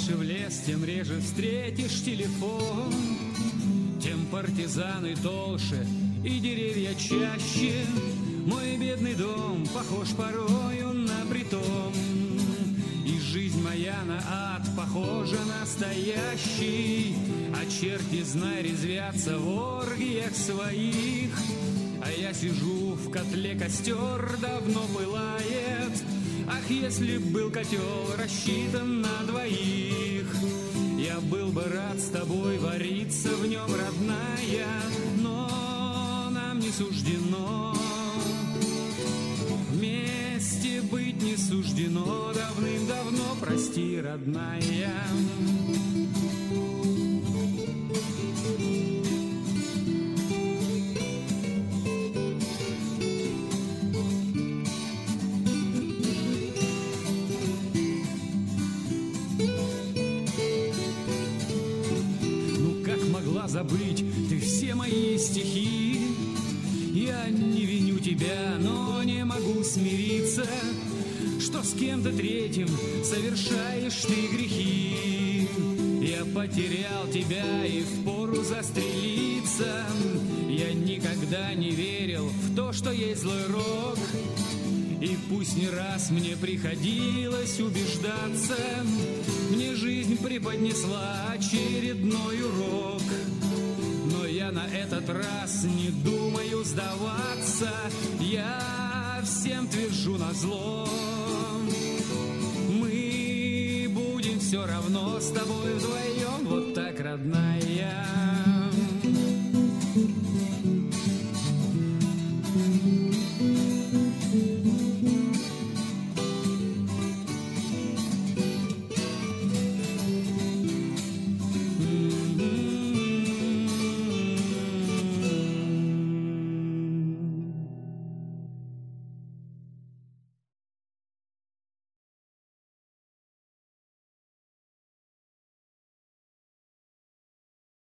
дальше в лес, тем реже встретишь телефон, тем партизаны толще и деревья чаще. Мой бедный дом похож порою на притон, и жизнь моя на ад похожа настоящий. А черти, знай, резвятся в оргиях своих, а я сижу в котле, костер давно пылает. Ах, если б был котел рассчитан на двоих, я был бы рад с тобой вариться в нем, родная, но нам не суждено. Вместе быть не суждено, давным-давно, прости, родная. Забыть ты все мои стихи. Я не виню тебя, но не могу смириться, что с кем-то третьим совершаешь ты грехи. Я потерял тебя и впору застрелиться. Я никогда не верил в то, что есть злой рок, и пусть не раз мне приходилось убеждаться, мне жизнь преподнесла очередной урок. Но я на этот раз не думаю сдаваться, я всем твержу назло. Мы будем все равно с тобой вдвоем